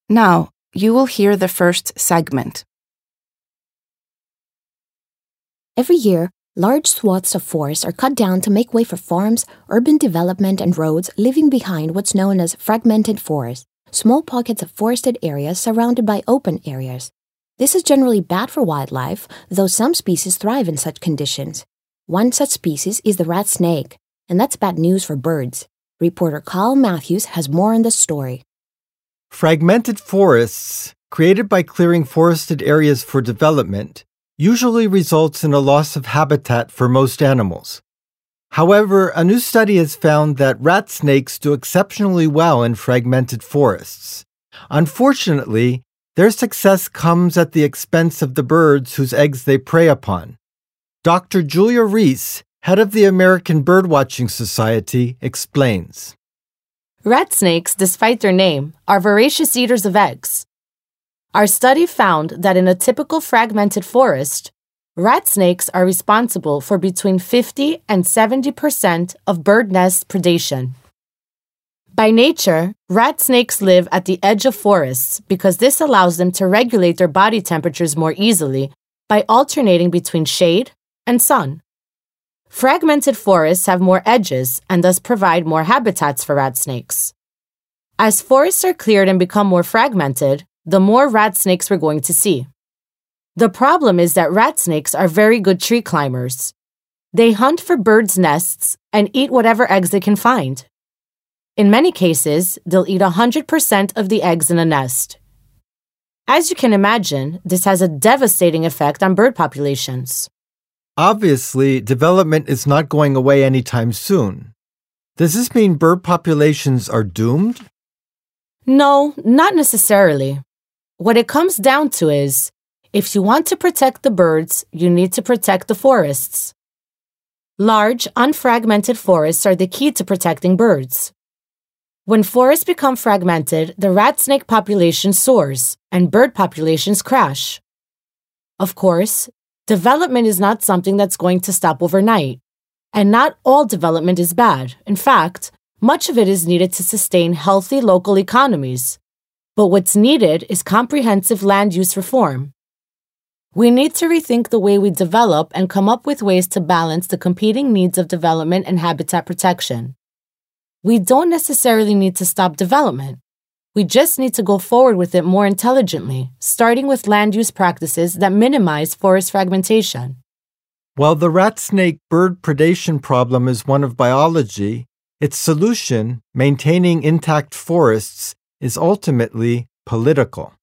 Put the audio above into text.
Now, you will hear the first segment. Every year, large swaths of forest are cut down to make way for farms, urban development, and roads, leaving behind what's known as fragmented forest, small pockets of forested areas surrounded by open areas. This is generally bad for wildlife, though some species thrive in such conditions. One such species is the rat snake, and that's bad news for birds. Reporter Kyle Matthews has more on this story. Fragmented forests, created by clearing forested areas for development, usually results in a loss of habitat for most animals. However, a new study has found that rat snakes do exceptionally well in fragmented forests. Unfortunately, their success comes at the expense of the birds whose eggs they prey upon. Dr. Julia Reese, head of the American Birdwatching Society, explains. Rat snakes, despite their name, are voracious eaters of eggs. Our study found that in a typical fragmented forest, rat snakes are responsible for between 50 and 70% of bird nest predation. By nature, rat snakes live at the edge of forests because this allows them to regulate their body temperatures more easily by alternating between shade and sun. Fragmented forests have more edges and thus provide more habitats for rat snakes. As forests are cleared and become more fragmented, the more rat snakes we're going to see. The problem is that rat snakes are very good tree climbers. They hunt for birds' nests and eat whatever eggs they can find. In many cases, they'll eat 100% of the eggs in a nest. As you can imagine, this has a devastating effect on bird populations. Obviously, development is not going away anytime soon. Does this mean bird populations are doomed? No, not necessarily. What it comes down to is, if you want to protect the birds, you need to protect the forests. Large, unfragmented forests are the key to protecting birds. When forests become fragmented, the rat snake population soars and bird populations crash. Of course, development is not something that's going to stop overnight. And not all development is bad. In fact, much of it is needed to sustain healthy local economies. But what's needed is comprehensive land use reform. We need to rethink the way we develop and come up with ways to balance the competing needs of development and habitat protection. We don't necessarily need to stop development. We just need to go forward with it more intelligently, starting with land use practices that minimize forest fragmentation. While the rat snake bird predation problem is one of biology, its solution, maintaining intact forests, is ultimately political.